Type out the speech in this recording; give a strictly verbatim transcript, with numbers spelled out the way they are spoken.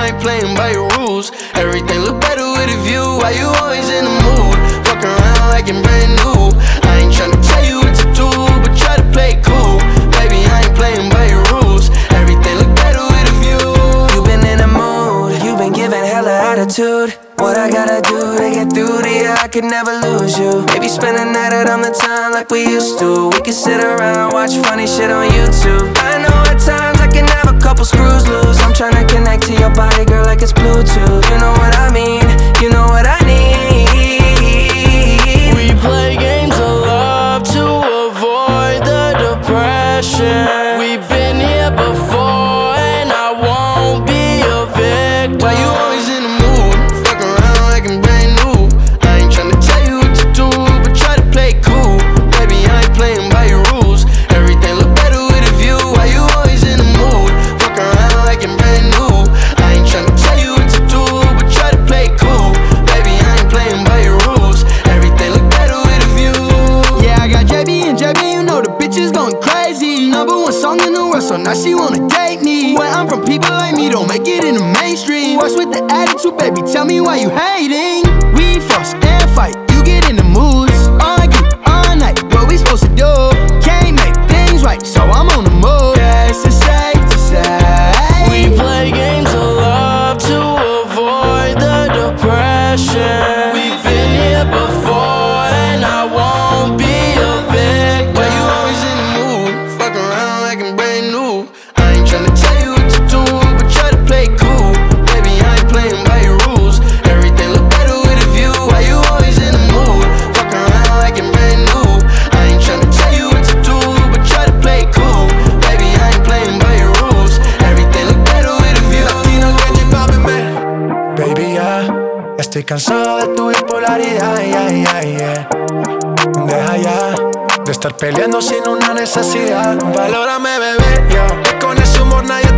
I ain't playing by your rules. Everything look better with a view. Why you always in the mood? Fuck around like I'm brand new. I ain't tryna tell you what to do, but try to play it cool. Baby, I ain't playing by your rules. Everything look better with a view. You been in the mood, you been giving hella attitude. What I gotta do to get through to you, I could never lose you. Maybe spend a night out on the town like we used to. We could sit around, watch funny shit on YouTube. I know at times I can have a couple screws loose. I'm tryna connect to your body, girl, like it's Bluetooth. You know what I mean, you know what I need. We play games of love to avoid the depression. We've been here before and I won't be a victim. Why you always in the mood? Fuck around like I'm brand new. I ain't tryna tell you what to do, but try to play it cool. Baby, I ain't playing by your rules. Everything look better with a view. Why you always in the mood? Fuck around like I'm brand new. I ain't tryna tell you what to do, but try to play it cool. Baby, I ain't playing by your rules. Everything look better with a view. Yeah, I got J B and J B, you know the bitch is going crazy. Number one song in the world, so now she wanna date me. When I'm from people like me, don't make it in the mainstream. What's with the attitude, baby? Tell me why you hating. We fuss and fight, you get in the moods. Argue all night, what we supposed to do? Can't make things right, so I'm on the move. Yeah, it's safe to say We play games of love to avoid the depression. We've been here before and I won't be a victim. Why you always in the mood? Fuck around like I'm brand new. I ain't tryna tell you what to do, but try to play it cool. Baby, I ain't playing by your rules. Everything look better with a view. Why you always in the mood? Fuck around like I'm brand new. I ain't tryna tell you what to do, but try to play it cool. Baby, I ain't playing by your rules. Everything look better with a view. Latino que J Balvin me. Baby, ya estoy cansado de tu bipolaridad, yeah, yeah, yeah. Deja ya de estar peleando sin una necesidad. Valórame, bebé, yo. Que con ese humor nadie